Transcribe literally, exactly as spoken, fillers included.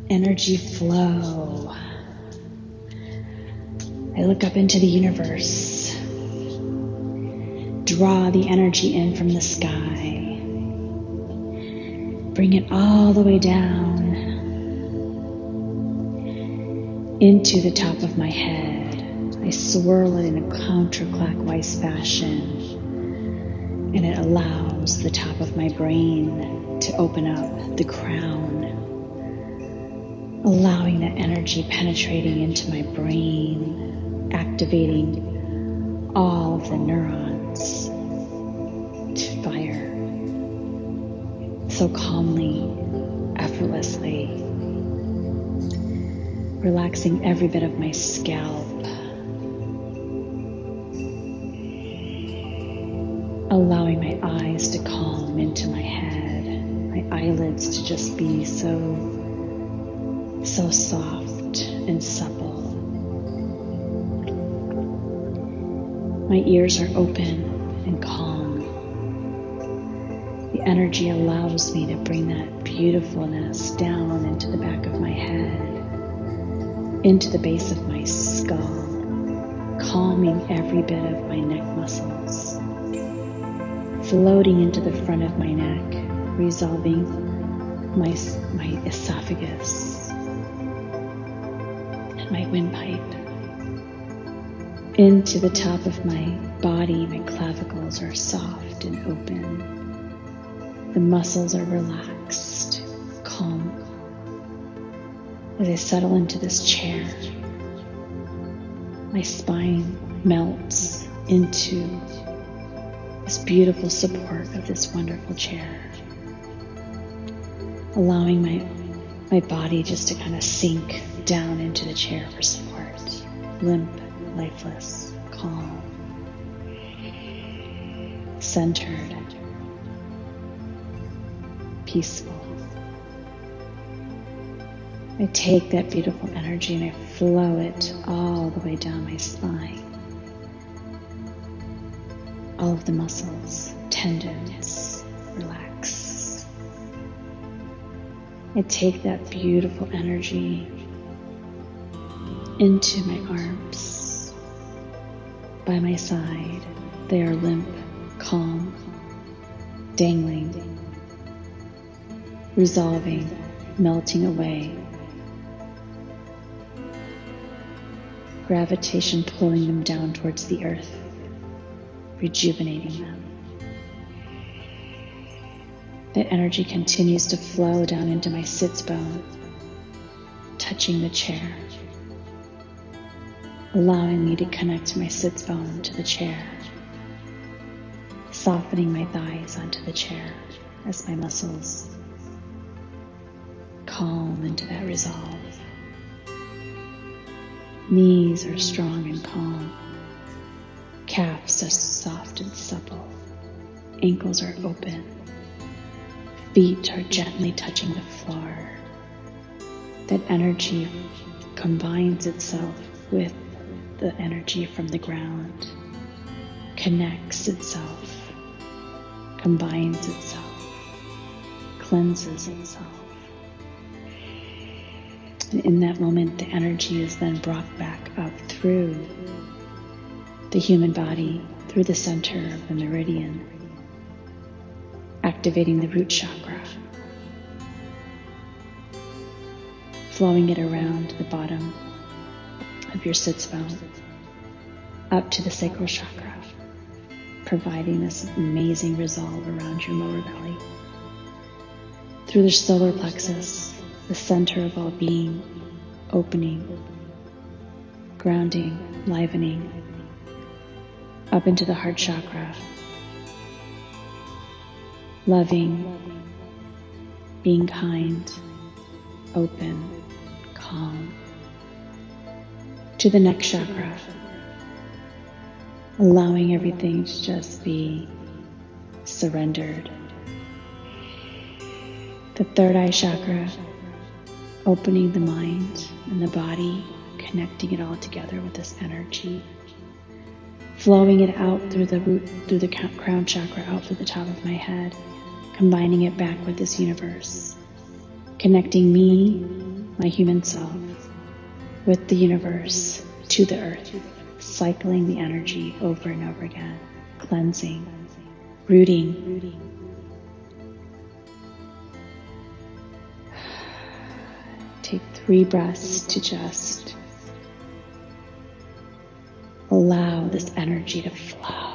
energy flow. I look up into the universe, draw the energy in from the sky, bring it all the way down into the top of my head. I swirl it in a counterclockwise fashion, and it allows the top of my brain to open up, the crown, allowing that energy penetrating into my brain, activating all of the neurons to fire so calmly, effortlessly, relaxing every bit of my scalp, allowing my eyes to calm into my head, my eyelids to just be so, so soft and supple. My ears are open and calm. The energy allows me to bring that beautifulness down into the back of my head, into the base of my skull, calming every bit of my neck muscles, floating into the front of my neck, resolving my, my esophagus and my windpipe. Into the top of my body, my clavicles are soft and open. The muscles are relaxed, calm. As I settle into this chair, my spine melts into this beautiful support of this wonderful chair, allowing my my body just to kind of sink down into the chair for support, limp, lifeless, calm, centered, peaceful. I take that beautiful energy and I flow it all the way down my spine. All of the muscles, tendons, relax. I take that beautiful energy into my arms. By my side, they are limp, calm, dangling, resolving, melting away. Gravitation pulling them down towards the earth, rejuvenating them. That energy continues to flow down into my sits bone, touching the chair, allowing me to connect my sits bone to the chair, softening my thighs onto the chair as my muscles calm into that resolve. Knees are strong and calm. Calves are soft and supple. Ankles are open. Feet are gently touching the floor. That energy combines itself with the energy from the ground, connects itself, combines itself, cleanses itself. And in that moment, the energy is then brought back up through the human body, through the center of the meridian, activating the root chakra, flowing it around the bottom of your sits bone, up to the sacral chakra, providing this amazing resolve around your lower belly, through the solar plexus, the center of all being, opening, grounding, livening, up into the heart chakra, loving, being kind, open, calm, to the neck chakra, allowing everything to just be surrendered. The third eye chakra, opening the mind and the body, connecting it all together with this energy, flowing it out through the root, through the crown chakra, out through the top of my head, combining it back with this universe, connecting me my human self, with the universe, to the earth, cycling the energy over and over again, cleansing, rooting. Take three breaths to just allow this energy to flow.